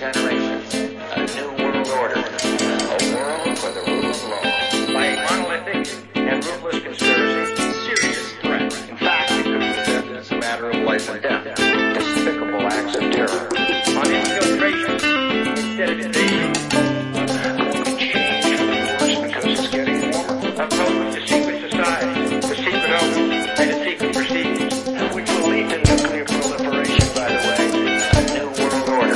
generations, a new world order, a world for the rule of law. By a monolithic and ruthless conspiracy, serious threat. In fact, it could be said it's a matter of life and death. Despicable acts of terror. On infiltration instead of invasion. Change for the worse because it's getting warmer. Oppose the secret society, the secret oath, and its secret proceedings, which will lead to nuclear proliferation, by the way. A new world order.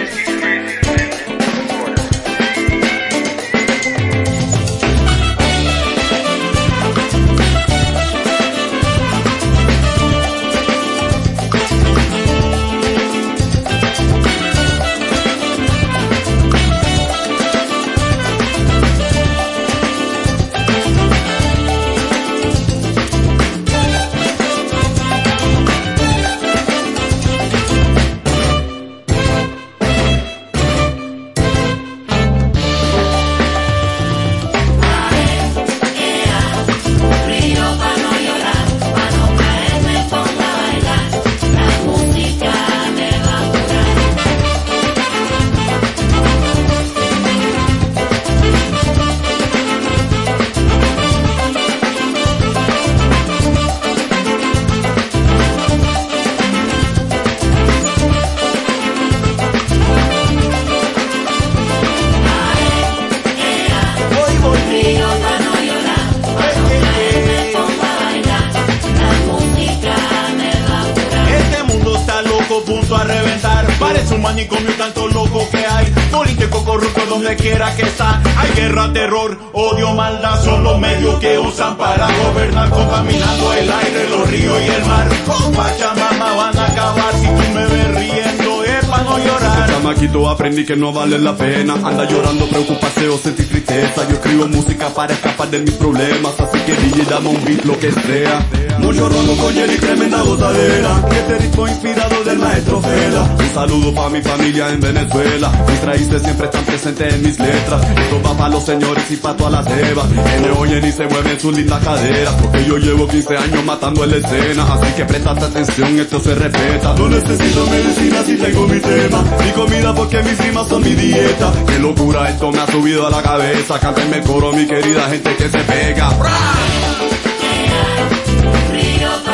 Punto a reventar, parece un manicomio tanto loco que hay, político corrupto donde quiera que está, hay guerra, terror, odio, maldad, son los medios que usan para gobernar, contaminando el aire, los ríos y el mar, con Pachamama van a acabar, si tú me ves riendo es pa' no llorar. Desde chamaquito aprendí que no vale la pena, anda llorando, preocuparse o sentir tristeza, yo escribo música para escapar de mis problemas, así que DJ dame un beat lo que sea. Mucho rondo con Jenny, tremenda gozadera, y este ritmo inspirado del maestro Fela. Un saludo pa' mi familia en Venezuela, mis raíces siempre están presentes en mis letras. Esto va pa' los señores y pa' todas las evas, que me oyen y se mueven sus lindas caderas, porque yo llevo 15 años matando en la escena, así que prestate atención, esto se respeta. No necesito medicina si tengo mi tema, mi comida porque mis rimas son mi dieta. Qué locura, esto me ha subido a la cabeza, cántenme el coro mi querida gente que se pega. Río